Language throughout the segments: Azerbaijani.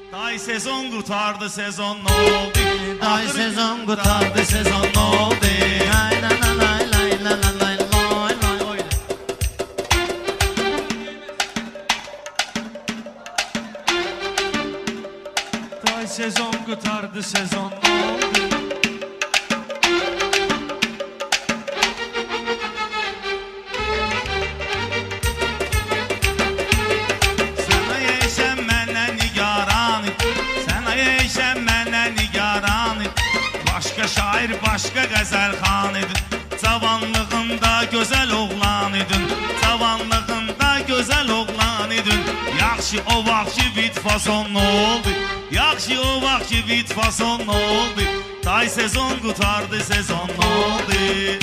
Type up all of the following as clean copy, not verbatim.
Ay sezon kurtardı sezon ne oldu? Ay sezon kurtardı sezon ne oldu? Ay la la la la la la la la la. Ay sezon kurtardı sezon ne oldu? Şair başqa qəzəlxan idin. Cavanlığında gözəl oğlan idin. Cavanlığında gözəl oğlan idin. Yaxşı o vaxtki vid fason nə oldu? Yaxşı o vaxtki vid fason nə oldu? Tay sezon qutardı sezon nə oldu?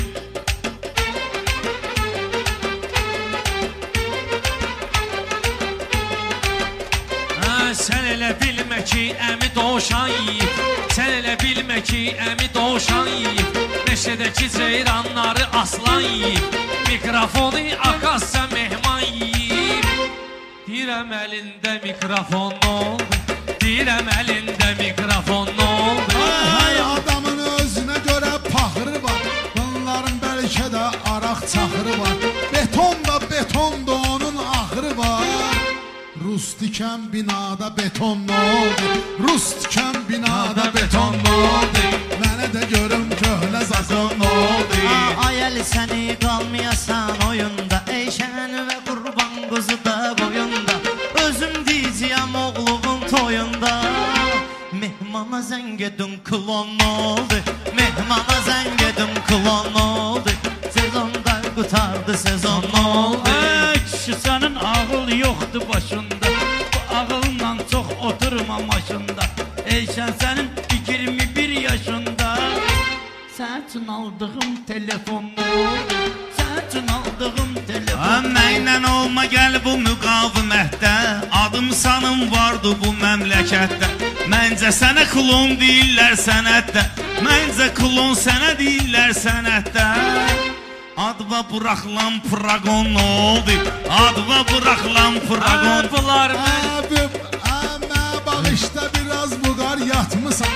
Sən elə bilmə ki, əmi doğuşan yiyib. Sən elə bilmə ki, əmi doğuşan yiyib. Meşədəki ceyranları aslan yiyib. Mikrofonu akasya mehman yiyib. Deyirəm əlində mikrofon nə oldu? Deyirəm əlində mikrofon nə oldu? Ay adamın özünə görə paxırı var. Bunların bəlkə də araq çaxırı var. Beton da onun axırı var. Rus dikən binada beton nə oldu? Rus dikən binada beton nə oldu? Mənə də görüm köhnə zakon nə oldu? Ay əli səni qalmayasan oyunda. Ey şən və qurban quzu da boyunda. Özüm deyəcəyəm oğlumun toyunda. Mehmana zəng edin klon nə oldu? Mehmana zəng edin klon nə oldu? Sezonda qutardı sezon nə oldu? Kişi sənin ağıl yoxdur başında. Bu ağılla çox oturma maşında. Eyşən sənin 21 yaşında. Sən üçün aldığım telefon nə oldu? Sən üçün aldığım telefon. Mənlə olma gəl bu müqavimətdə. Adım sanım vardı bu məmləkətdə. Məncə sənə klon deyirlər sənətdə. Məncə klon sənə deyirlər sənətdə. Adva bırakılan pragon nə oldu? Adva bırakılan pragon. Bunlar Əmə bağışda biraz buqar yatmısan.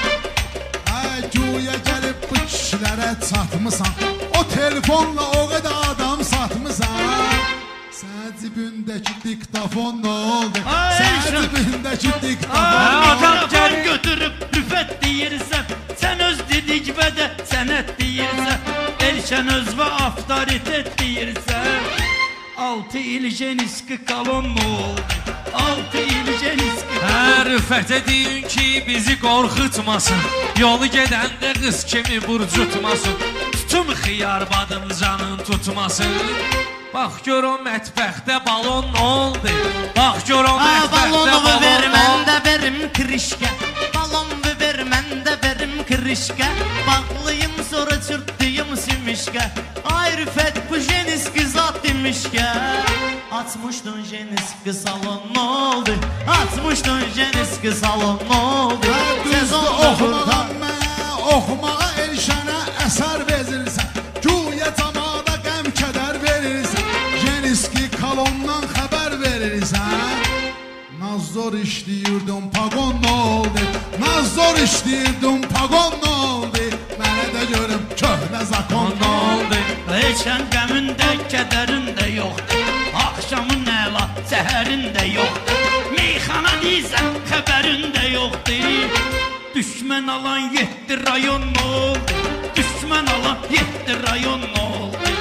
Güya gəlib bu kişilərə çatmısan. O telefonla o qədər adam satmısan. Sən cibindəki diktafon nə oldu? Sən cibindəki diktafon nə oldu? Adam götürüb rüfət deyirsən. Sən öz dedik və də sənət deyirsən. Elşən öz və avtoritet deyirsən. 6 il jeniski kalon nə oldu? 6 il jeniski rüfətə deyin ki, bizi qorxutmasın. Yolu gedəndə qız kimi burcutmasın. Tutum xiyar badımcanın tutmasın. Bax gör o mətbəxdə balon nə oldu? Bax gör o mətbəxdə balon nə oldu? Balonumu ver, mən də verim krişkə. Balonu ver, mən də verim krişkə. Bağlıyım sonra çırtdıyım simişkə. Ay rüfət bu jeniski zat demişkə. Açmışdın jeniski salon nə oldu? Açmışdın jeniski salon nə oldu? Düzdür oxumağa mənə, oxumağa Elşənə əsər verirsən. Güya camada qəm kədər verirsən. Jeniski kalondan xəbər verirsən. Nazor işləyirdim pagon nə oldu? Nazor işləyirdim pagon nə oldu? Mənə də görüm köhnə zakon nə oldu? Elşən qəmində, kədərində yoxdur. Axşamın əla, səhərində yoxdur. Meyxana deyirsən, xəbərində yoxdur. Düşmən alan 7 rayon nə oldu? Düşmən alan 7 rayon nə oldu?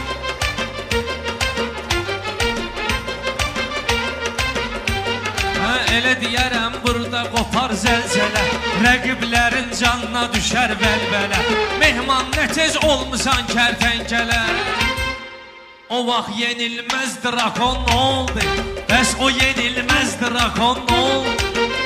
Elə deyərəm burada qopar zəlzələ. Rəqiblərin canına düşər vəlvələ. Mehman nə tez olmusan kərtənkələ. O vaxt yenilməz drakon nə oldu? Bəs o yenilməz drakon nə oldu?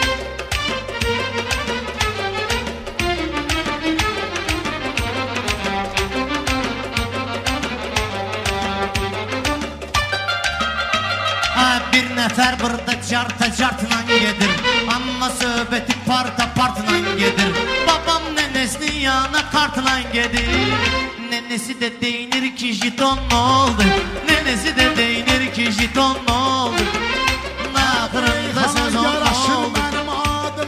Bir nəfər burada carta-cartla gedir. Amma söhbəti parta-partla gedir. Babam nənəsinin yanına kartla gedir. Nənəsi də deyinir ki jiton nə oldu? Nənəsi də deyinir ki jiton nə oldu? Naxırında sezon nə oldu? Mənim adım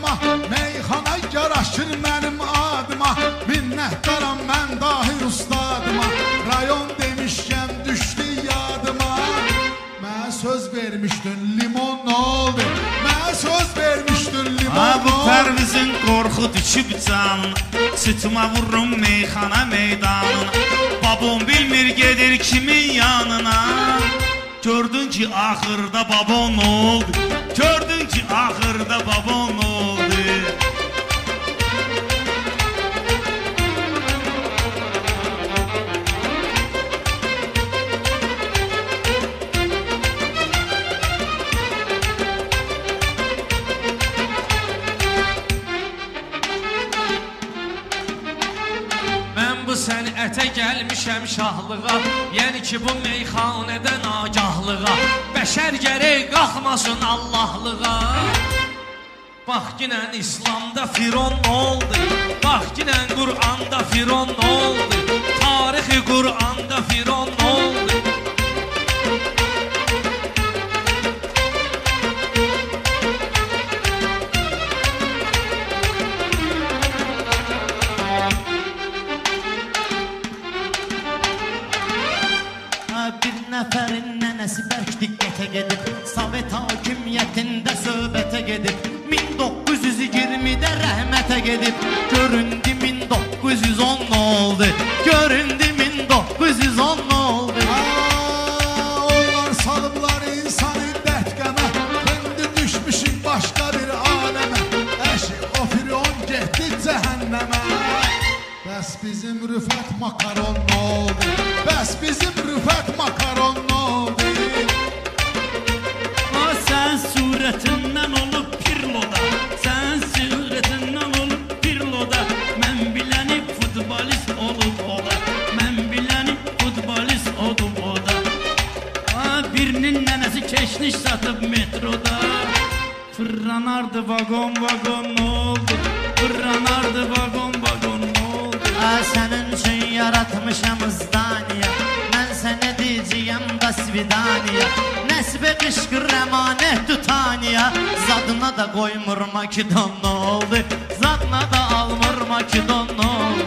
Bu Pərvizin qorxu düşüb canına, sütuma vururum meyxana meydanına. Babam bilmir gedir kimin yanına. Gördün ki axırda babon nə oldu? Gördün ki axırda babon nə oldu? Sənətə gəlmişəm şahlığa, yəni ki bu meyxanədən agahlığa. Bəşər gərək qalxmasın Allahlığa. Bax ginən İslamda firon nə oldu? Bax ginən Qur'anda firon nə oldu? Tarixi Qur'anda firon nə oldu? Nəfərin nənəsi bərk diqqətə gedib, Sovet hakimiyyətində söhbətə gedib, 1920-də rəhmətə gedib. Göründü 1910 nə oldu? Göründü 1910 nə oldu? Onlar salıblar insanı dəhtqəmə, indi düşmüşük başqa bir aləmə. Əşi o firon getdi cəhənnəmə. Bəs bizim Rüfət makaron nə oldu? Bəs bizim Rüfət makaron nə oldu? Sən surətindən olub pirloda, sən surətindən olub pirloda. Mən biləni futbolist olub oda, mən biləni futbolist olub oda. Birinin nənəsi keşniş satıb metroda. Fırlanardı vagon vagon nə oldu? Fırlanardı vagon vagon nə oldu? Sənin üçün yaratmışam zdaniya, mən sənə deyəcəyəm da svidaniya. Nəsbə qışqır əmanət tutaniya, zadına da qoymur Makidon nə oldu? Zadına da almır Makidon nə oldu?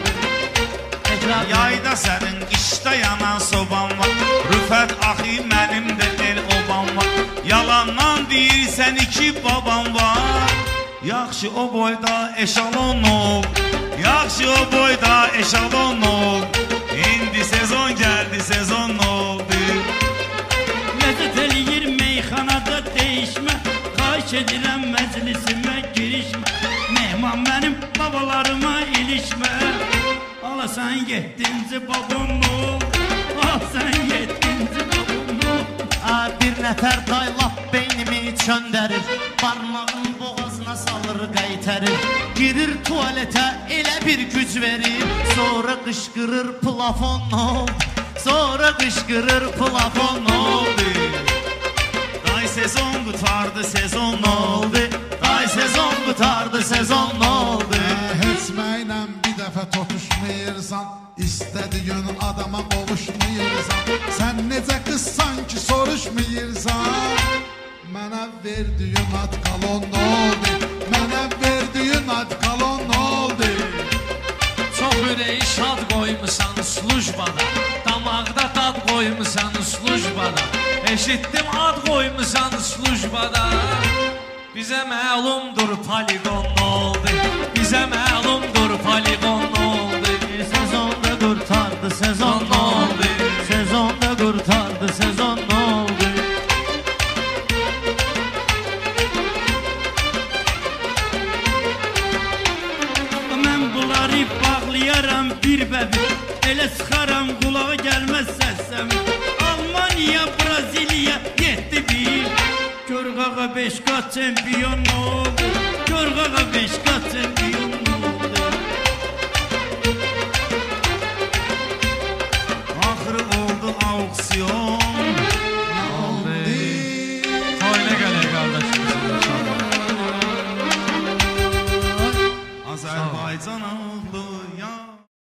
Yayda sənin, qışda yanan soban var. Rüfət axı mənim də el oban var. Yalandan deyirsən iki baban var. Yaxşı o boyda eşalon nə oldu? Yaxşı o boyda eşalon nə oldu? İndi sezon gəldi, sezon nə oldu? Ləzzət eləyir meyxanada deyişmə, xahiş edirəm məclisimə girişmə. Mehman mənim babalarıma ilişmə. Ala sən yettinci babam nə oldu? Ah sən yettinci babam nə oldu? Bir nəfər day lap beynimi çöndərir, barmağın boğazına salır qaytərir. Girir tualetə elə bir güc verir, sonra qışqırır plafon nə oldu? Sonra qışqırır plafon nə oldu? Day sezon qutardı, sezon nə oldu? Day sezon qutardı, sezon nə oldu? Heç mənlə bir dəfə totuşmayırsan, istədiyin adama qovuşmayırsan. Sən necə qızsan ki soruşmayırsan? Mənə verdiyin ad qalon nə oldu? Mənə verdiyin ad qalon nə oldu? Çox ürəyi şad qoymusan slujbada, damaqda dad qoymusan slujbada. Eşitdim ad qoymusan slujbada. Bizə məlumdur poligon nə oldu? Bizə məlumdur poligon nə oldu? Sezonda qurtardı, sezon nə oldu? Sezonda qurtardı, sezon nə oldu? Mən bunları bağlayaram bir bəbir, elə sıxaram qulağa gəlməz səssəm. Almaniya, Braziliya 7-1. Gör qağa 5 qat çempiyon nə oldu? Gör qağa 5 qat çempiyon nə oldu?